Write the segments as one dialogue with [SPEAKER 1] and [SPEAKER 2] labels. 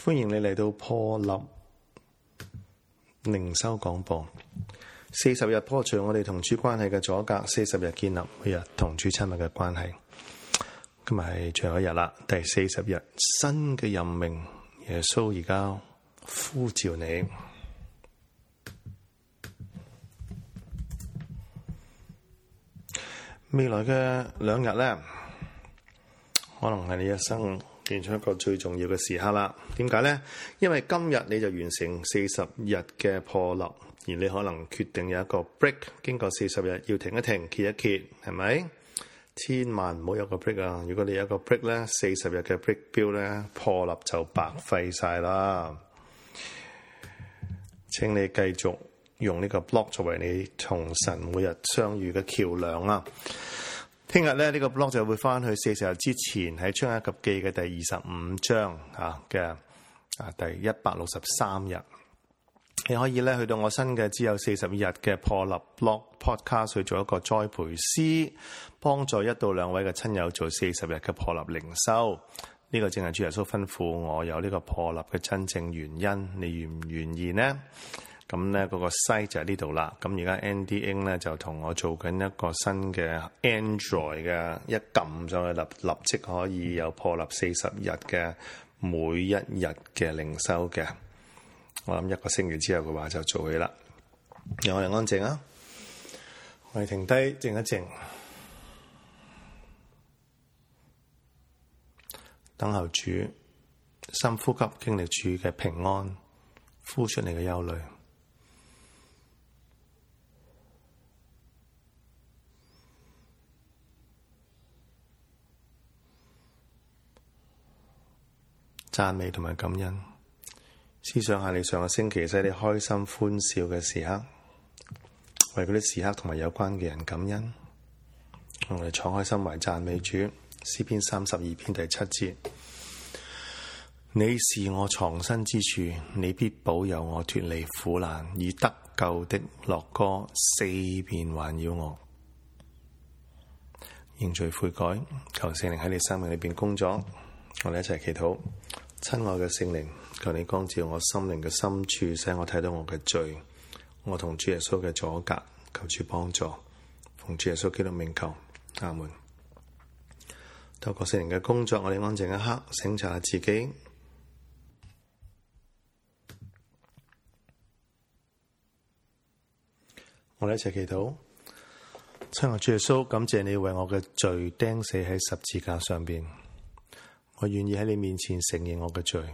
[SPEAKER 1] 歡迎你嚟到破立靈修廣播。40日破除我哋同主關係嘅阻隔，40日建立每日同主親密嘅關係。今日係最後一日啦，第40日新嘅任命，耶穌而家呼召你。未來嘅2日呢，可能係你一生其中一個最重要嘅時刻啦。點解呢？因為今日你就完成40日嘅破立，而你可能決定有一個 break， 經過40日要停一停，歇一歇，係咪？千萬唔好有個 break 啊！如果你有一個 break 咧，40日嘅 break 標咧，破立就白費晒啦。請你繼續用呢個 blog 作為你同神每日相遇嘅橋梁啊！聽日咧呢個 blog 就會翻去40日之前喺出埃及記嘅第25章嘅第163日。你可以咧去到我新嘅只有40日嘅破立 blog podcast 去做一個栽培師，幫助1到2位嘅親友做40日嘅破立靈修。呢個正係主耶穌吩咐我有呢個破立嘅真正原因。你願唔願意呢？咁咧嗰個 site 就喺呢度啦。咁而家 Andy Ng 咧就同我做緊一個新嘅 Android 嘅，一撳上去立即可以有破立40日嘅每一日嘅靈修嘅。我諗1個星期之後嘅話就做起啦。讓我哋安靜啊，我哋停低靜一靜，等候主，深呼吸，經歷主嘅平安，呼出你嘅憂慮。讚美同埋感恩，思想下你上個星期使你開心歡笑嘅時刻，為嗰啲時刻同埋有關嘅人感恩。我哋敞開心懷讚美主。詩篇32篇第7節，你是我藏身之處，你必保佑我脫離苦難，以得救的樂歌四面環繞我。認罪悔改，求聖靈喺你生命裏邊工作。我哋一齊祈禱。親愛嘅聖靈，求你光照我心靈嘅深處，使我睇到我嘅罪，我同主耶穌嘅阻隔，求主幫助。奉主耶穌基督名求，阿門。透過聖靈嘅工作，我哋安靜一刻，省察下自己。我哋一齊祈禱。親愛主耶穌，感謝你為我嘅罪釘死喺十字架上邊。我願意喺你面前承認我嘅罪，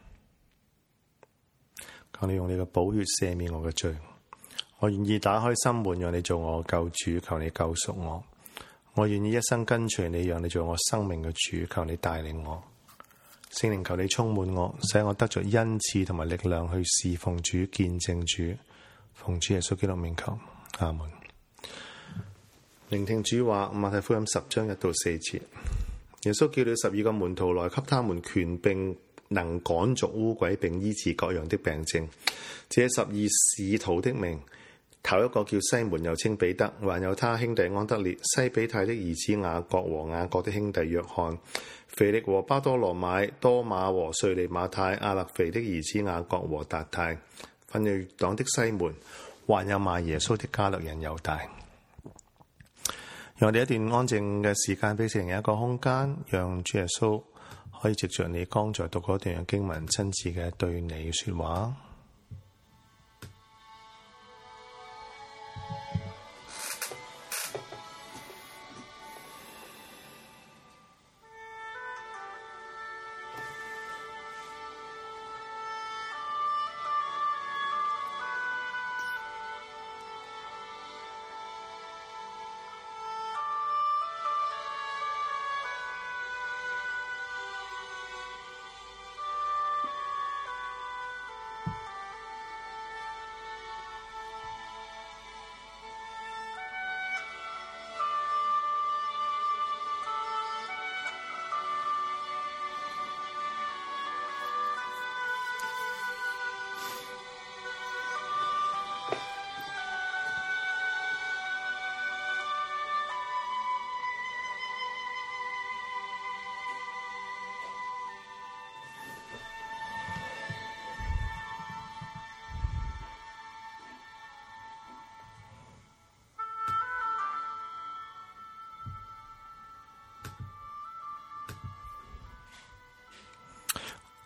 [SPEAKER 1] 求你用你嘅寶血赦免我嘅罪。我願意打開心門，讓你做我嘅救主，求你救贖我。我願意一生跟隨你，讓你做我生命嘅主，求你帶領我。聖靈，求你充滿我，使我得着恩賜同埋力量去侍奉主、見證主。奉主耶穌基督名求，阿門。聆聽主話，馬太福音10章1到4節。耶穌叫了12個門徒來，給他們權柄，能趕逐污鬼，並醫治各樣的病症。這12使徒的名，頭一個叫西門，又稱彼得，還有他兄弟安德烈、西比泰的兒子雅各和雅各的兄弟約翰、腓力和巴多羅買、多馬和稅吏馬太、亞勒腓的兒子雅各和達太、奮銳黨的西門，還有賣耶穌的加略人猶大。讓我哋一段安靜嘅時間，俾聖靈一個空間，讓主耶穌可以藉着你剛才讀嗰段嘅經文，親自嘅對你說話。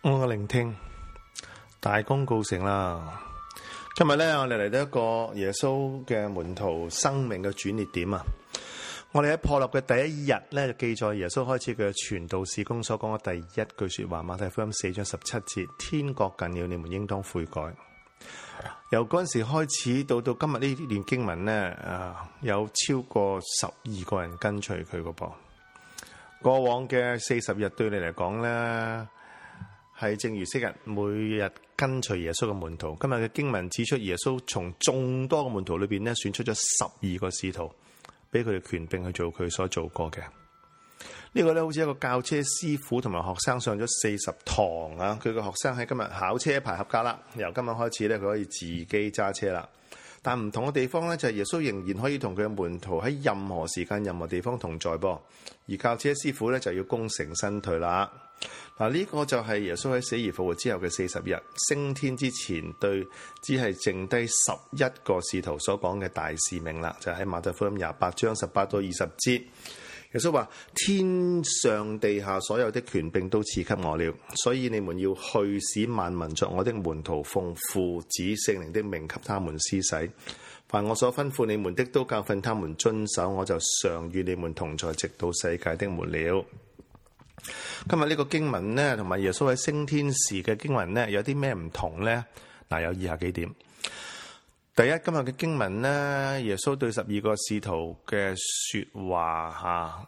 [SPEAKER 1] 我嘅聆聽，大功告成啦！今日咧，我哋嚟到一個耶穌嘅門徒生命嘅轉捩點啊！我哋喺破立嘅第一日咧，就記載耶穌開始佢嘅傳道事工所講嘅第一句說話，馬太福音4章17節：天國近了，你們應當悔改。由嗰陣時開始到今日呢段經文咧，有超過12個人跟隨佢個噃。過往嘅40日對你嚟講咧，係正如昔日每日跟隨耶穌嘅門徒。今日嘅經文指出，耶穌從眾多嘅門徒裏邊咧，選出咗12個使徒，俾佢哋權柄去做佢所做過嘅。呢個咧好似一個教車師傅同埋學生上咗40堂啊！佢個學生喺今日考車牌合格啦，由今日開始咧，佢可以自己揸車啦。但唔同嘅地方咧，就係耶穌仍然可以同佢嘅門徒喺任何時間、任何地方同在噃。而教車師傅咧就要功成身退啦。嗱，呢個就係耶穌喺死而復活之後嘅40日升天之前對只係剩低11個使徒所講嘅大使命啦。就喺馬太福音28章18到20節，耶穌話：天上地下所有的權柄都賜給我了，所以你們要去使萬民作我的門徒，奉父子聖靈的名給他們施洗。凡我所吩咐你們的，都教訓他們遵守，我就常與你們同在，直到世界的末了。今日呢個經文呢，同埋耶穌喺升天時嘅經文呢，有啲咩唔同呢？有以下幾點。第一，今日嘅經文呢，耶穌對12個使徒嘅說話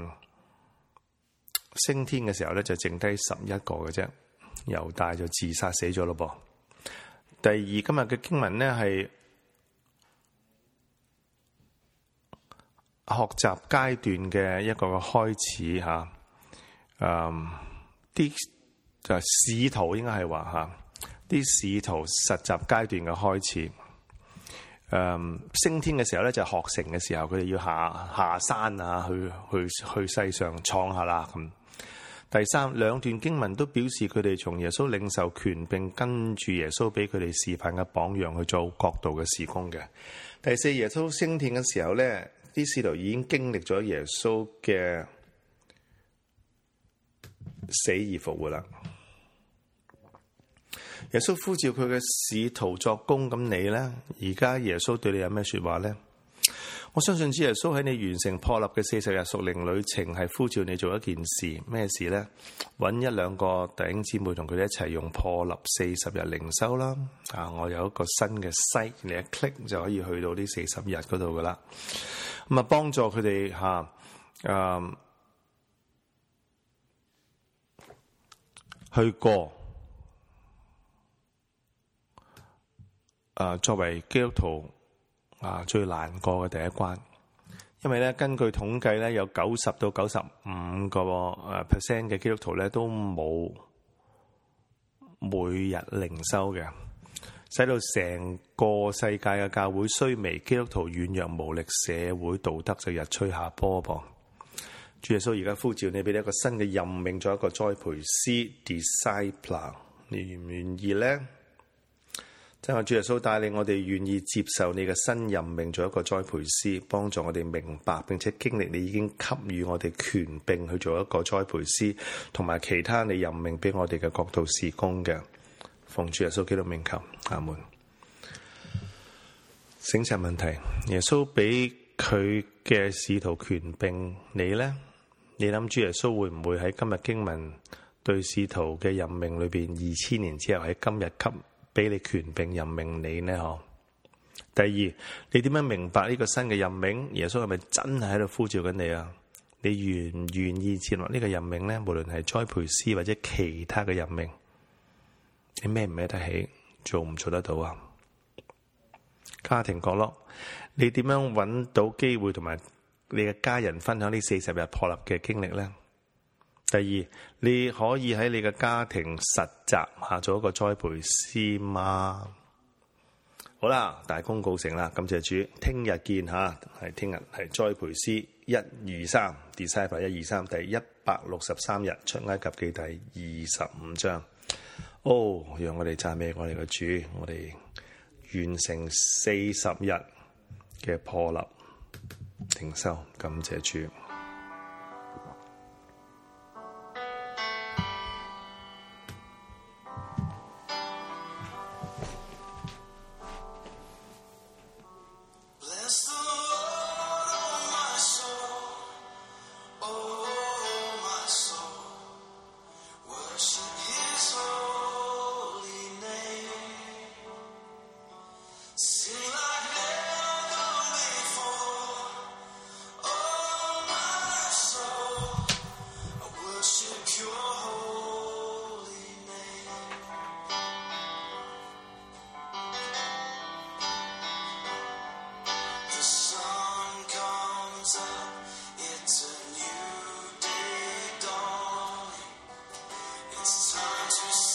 [SPEAKER 1] 升天嘅時候呢，就剩低11個嘅啫，猶大就自殺死咗咯噃。第二，今日嘅經文呢，係學習階段嘅一個開始吓。啲就係使徒應該係話吓，啲使徒實習階段嘅開始。升天嘅時候咧，就係學成嘅時候，佢哋要下山啊，去世上闖下啦咁。第三，兩段經文都表示佢哋從耶穌領受權柄，跟住耶穌俾佢哋示範嘅榜樣去做各度嘅事工嘅。第四，耶穌升天嘅時候咧，啲使徒已經經歷咗耶穌嘅死而復活啦。耶穌呼召佢嘅使徒作工，咁你呢？而家耶穌對你有咩說話呢？我相信主耶穌喺你完成破立嘅40日屬靈旅程，係呼召你做一件事。咩事呢？揾1、2個弟兄姊妹同佢哋一齊用破立40日靈修啦。我有一個新嘅 site， 你一 click 就可以去到呢40日嗰度噶啦。咁幫助佢哋去過作為基督徒最難過嘅第一關，因為咧根據統計咧，有90到95%嘅基督徒咧都冇每日靈修嘅，使到成個世界嘅教會衰微，基督徒軟弱無力，社會道德就日趨下坡噃。主耶穌而家呼召你，俾你一個新嘅任命，做一個栽培師 discipler， 你願唔願意呢？即係主耶穌帶領我哋願意接受你嘅新任命，做一個栽培師，幫助我哋明白並且經歷你已經給予我哋權柄去做一個栽培師，同埋其他你任命俾我哋嘅各度事工嘅。奉主耶穌基督名求，阿門。省察問題，耶穌俾佢嘅使徒權柄，你呢？你諗主耶穌會唔會喺今日經文對使徒嘅任命裏邊2000年之後喺今日給俾你權柄任命你呢？第二，你點樣明白呢個新嘅任命？耶穌係咪真係喺度呼召緊你啊？你願唔願意接落呢個任命呢？無論係栽培師或者其他嘅任命，你孭唔孭得起？做唔做得到啊？家庭角落，你點樣揾到機會同埋你嘅家人分享呢40日破立嘅經歷呢？第二，你可以喺你嘅家庭實習做一個栽培師嗎？好啦，大功告成啦，感謝主，聽日見吓，係聽日係栽培師123 disciple 123第163日出埃及記第25章。讓我哋讚美我哋嘅主，我哋完成40日嘅破立靈修，感謝主。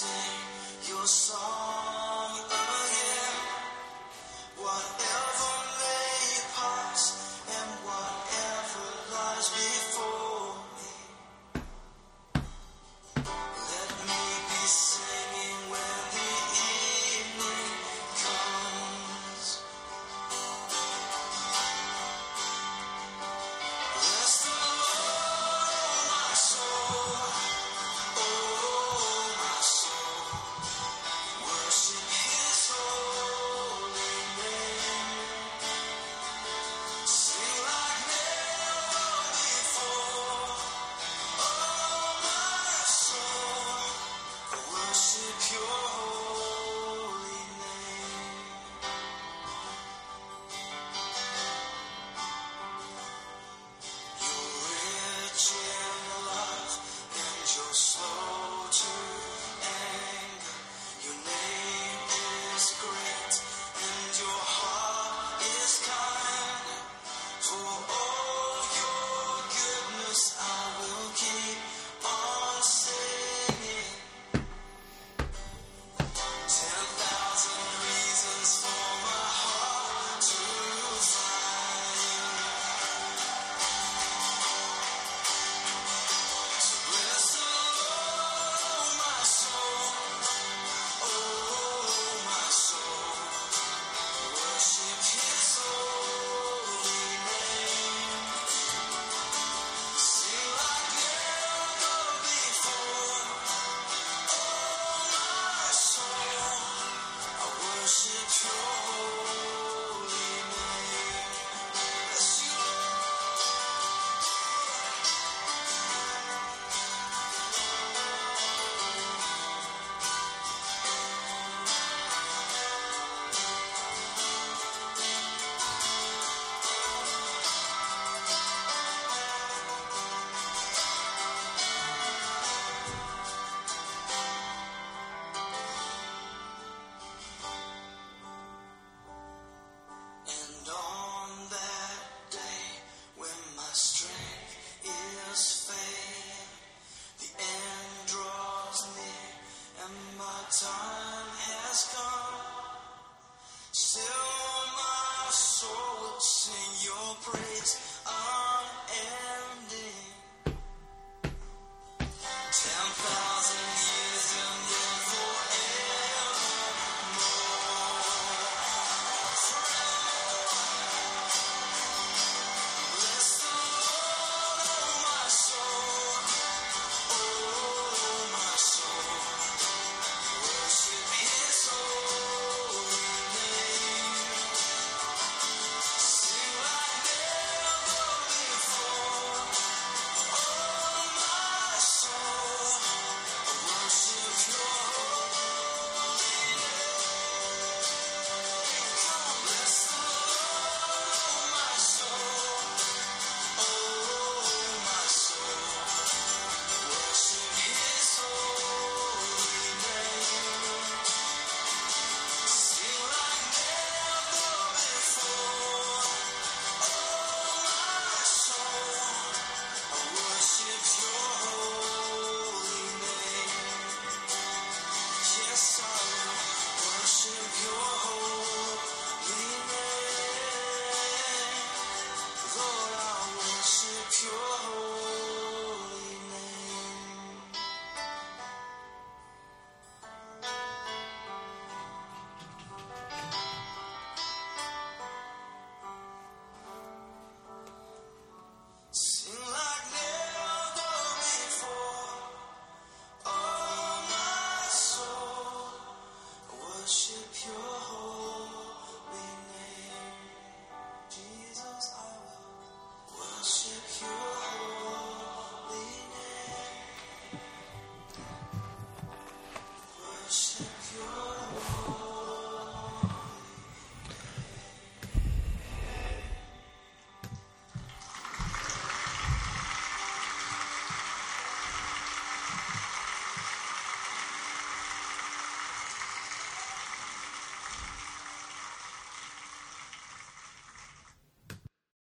[SPEAKER 2] time has come.